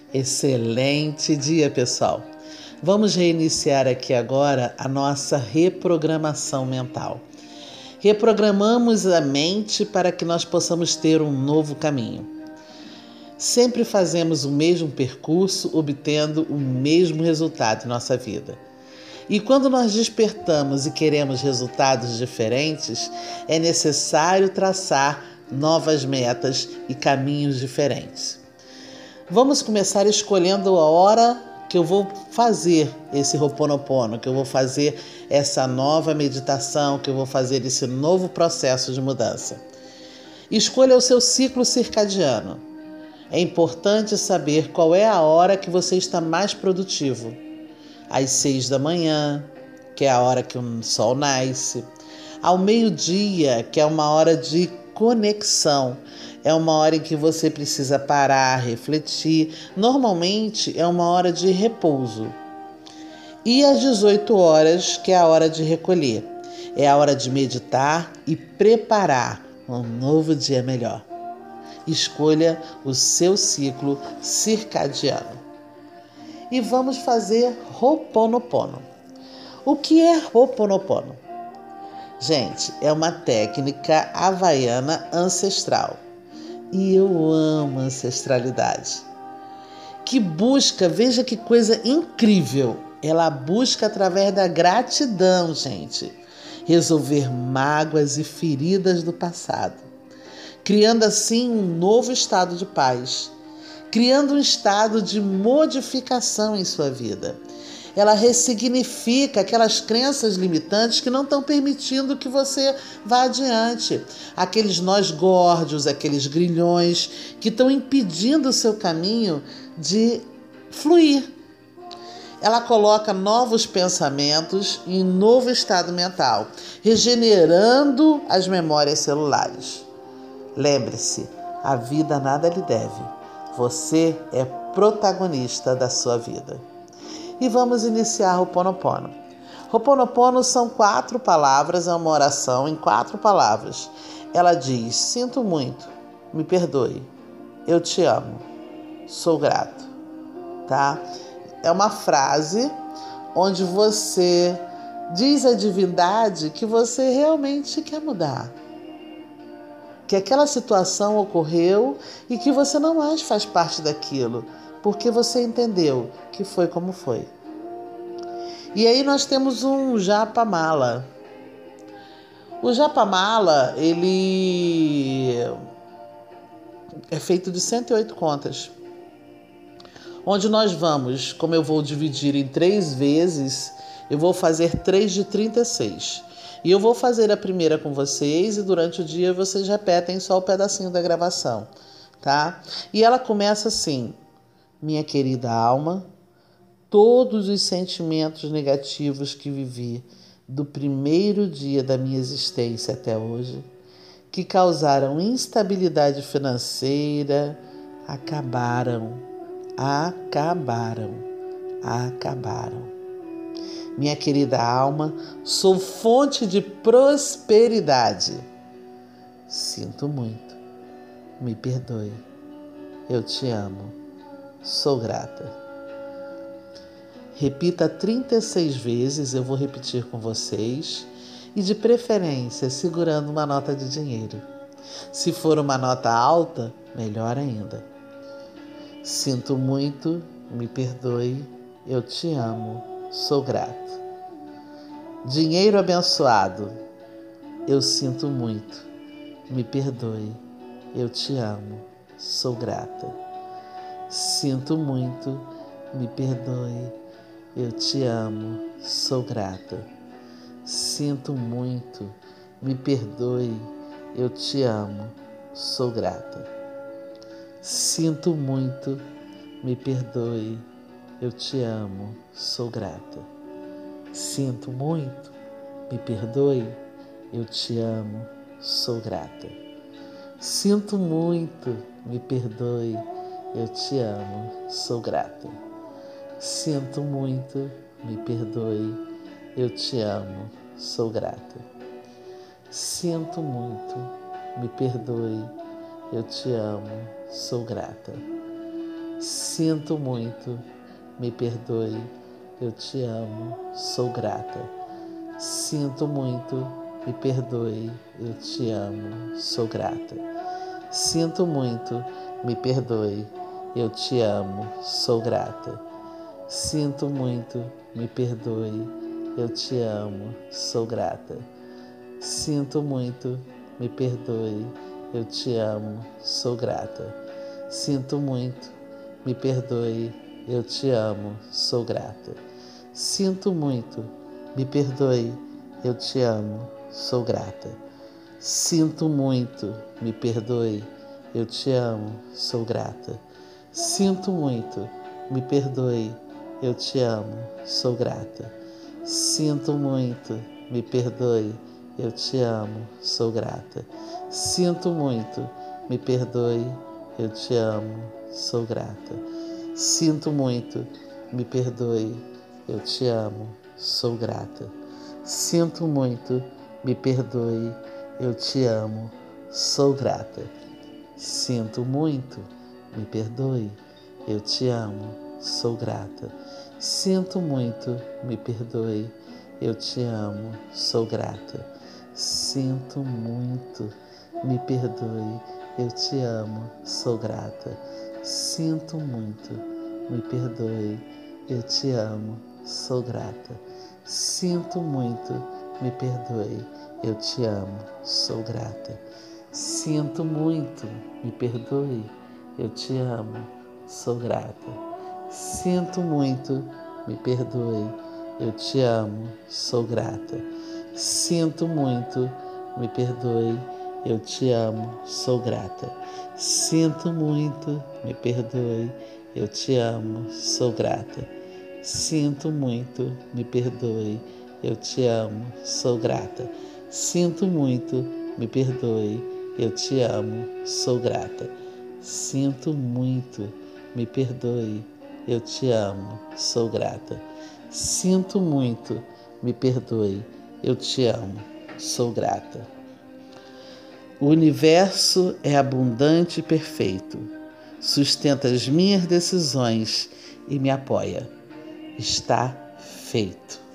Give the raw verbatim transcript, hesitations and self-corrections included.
Excelente dia, pessoal! Vamos reiniciar aqui agora a nossa reprogramação mental. Reprogramamos a mente para que nós possamos ter um novo caminho. Sempre fazemos o mesmo percurso, obtendo o mesmo resultado em nossa vida. E quando nós despertamos e queremos resultados diferentes, é necessário traçar novas metas e caminhos diferentes. Vamos começar escolhendo a hora que eu vou fazer esse Ho'oponopono, que eu vou fazer essa nova meditação, que eu vou fazer esse novo processo de mudança. Escolha o seu ciclo circadiano. É importante saber qual é a hora que você está mais produtivo. Às seis da manhã, que é a hora que o sol nasce. Ao meio-dia, que é uma hora de conexão. É uma hora em que você precisa parar, refletir. Normalmente é uma hora de repouso. E às dezoito horas, que é a hora de recolher. É a hora de meditar e preparar um novo dia melhor. Escolha o seu ciclo circadiano. E vamos fazer Ho'oponopono. O que é Ho'oponopono? Gente, é uma técnica havaiana ancestral. E eu amo ancestralidade. Que busca, veja que coisa incrível. Ela busca através da gratidão, gente, resolver mágoas e feridas do passado, criando assim um novo estado de paz, criando um estado de modificação em sua vida. Ela ressignifica aquelas crenças limitantes que não estão permitindo que você vá adiante. Aqueles nós górdios, aqueles grilhões que estão impedindo o seu caminho de fluir. Ela coloca novos pensamentos em um novo estado mental, regenerando as memórias celulares. Lembre-se, a vida nada lhe deve. Você é protagonista da sua vida. E vamos iniciar o Ho'oponopono. Ho'oponopono são quatro palavras, é uma oração em quatro palavras. Ela diz: sinto muito, me perdoe, eu te amo, sou grato. Tá? É uma frase onde você diz à divindade que você realmente quer mudar. Que aquela situação ocorreu e que você não mais faz parte daquilo, porque você entendeu que foi como foi. E aí nós temos um Japamala. O Japamala, ele é feito de cento e oito contas, onde nós vamos, como eu vou dividir em três vezes, eu vou fazer três de trinta e seis. E eu vou fazer a primeira com vocês e durante o dia vocês repetem só o pedacinho da gravação, tá? E ela começa assim: minha querida alma, todos os sentimentos negativos que vivi do primeiro dia da minha existência até hoje, que causaram instabilidade financeira, acabaram, acabaram, acabaram. Minha querida alma, sou fonte de prosperidade. Sinto muito, me perdoe, eu te amo, sou grata. Repita trinta e seis vezes, eu vou repetir com vocês, e de preferência segurando uma nota de dinheiro. Se for uma nota alta, melhor ainda. Sinto muito, me perdoe, eu te amo, sou grato. Dinheiro abençoado, eu sinto muito, me perdoe, eu te amo, sou grata. Sinto muito, me perdoe, eu te amo, sou grata. Sinto muito, me perdoe, eu te amo, sou grata. Sinto muito, me perdoe, eu te amo, sou grata. Sinto muito, me perdoe, eu te amo, sou grata. Sinto muito, me perdoe, eu te amo, sou grata. Sinto muito, me perdoe, eu te amo, sou grata. Sinto muito, me perdoe, eu te amo, sou grata. Sinto muito, me perdoe, eu te amo, sou grata. Sinto muito, me perdoe, eu te amo, sou grata. Sinto muito, me perdoe, eu te amo, sou grata. Sinto muito, me perdoe, eu te amo, sou grata. Sinto muito, me perdoe, eu te amo, sou grata. Sinto muito, me perdoe, eu te amo, sou grata. Sinto muito, me perdoe, eu te amo, sou grata. Sinto muito, me perdoe, eu te amo, sou grata. Sinto muito, me perdoe, eu te amo, sou grata. Sinto muito, me perdoe, eu te amo, sou grata. Sinto muito, me perdoe, eu te amo, sou grata. Sinto muito, me perdoe, eu te amo, sou grata. Sinto muito, me perdoe, eu te amo, sou grata. Sinto muito, me perdoe, eu te amo, sou grata. Sinto muito, me perdoe, eu te amo, sou grata. Sinto muito, me perdoe, eu te amo, sou grata. Sinto muito, me perdoe, eu te amo, sou grata. Sinto muito, me perdoe, eu te amo, sou grata. Sinto muito, me perdoe, eu te amo, sou grata. Sinto muito, me perdoe, eu te amo, sou grata. Sinto muito, me perdoe, eu te amo, sou grata. Sinto muito, me perdoe, eu te amo, sou grata. Sinto muito, me perdoe, eu te amo, sou grata. Sinto muito, me perdoe, eu te amo, sou grata. Sinto muito, me perdoe, eu te amo, sou grata. Sinto muito, me perdoe, eu te amo, sou grata. O universo é abundante e perfeito, sustenta as minhas decisões e me apoia. Está feito.